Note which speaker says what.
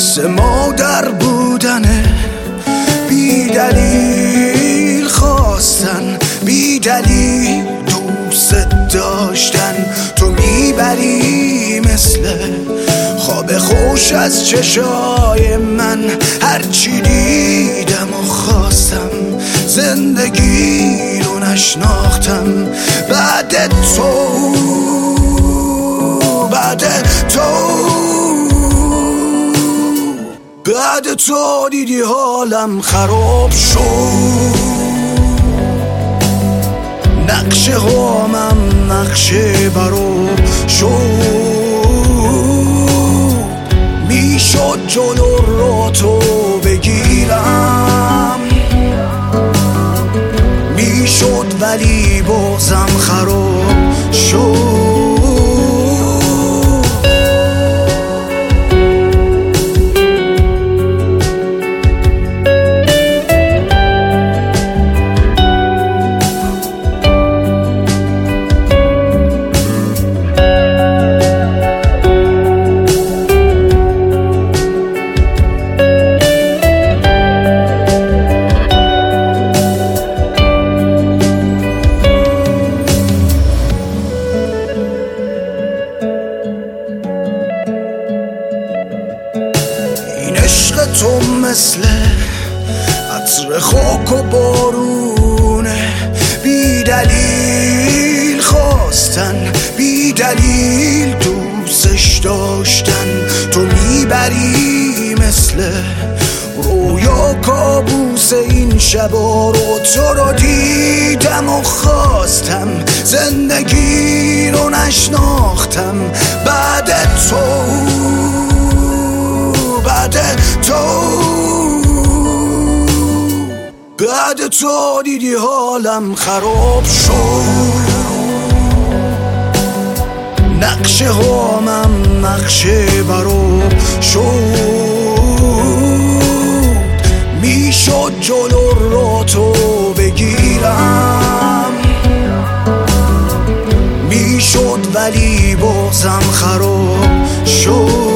Speaker 1: مثل مادر بودنه، بی دلیل خواستن، بی دلیل دوست داشتن. تو میبری مثل خواب خوش از چشای من، هرچی دیدم و خواستم زندگی رو نشناختم. بعد تو دیدی حالم خراب شد، نقشه هامم نقشه براب شد. میشد جلو رو تو بگیرم، میشد ولی بازم خراب شد. عشق تو مثل عطر خاک و بارونه، بی دلیل خواستن، بی دلیل دوستش داشتن. تو میبری مثل رویا کابوس این شبا رو. تو رو دیدم و خواستم زندگی رو نشناختم. بعد تو دیدی حالم خراب شد، نقشه هامم نقشه براب شد. میشد جلو رو تو بگیرم، میشد ولی بازم خراب شد.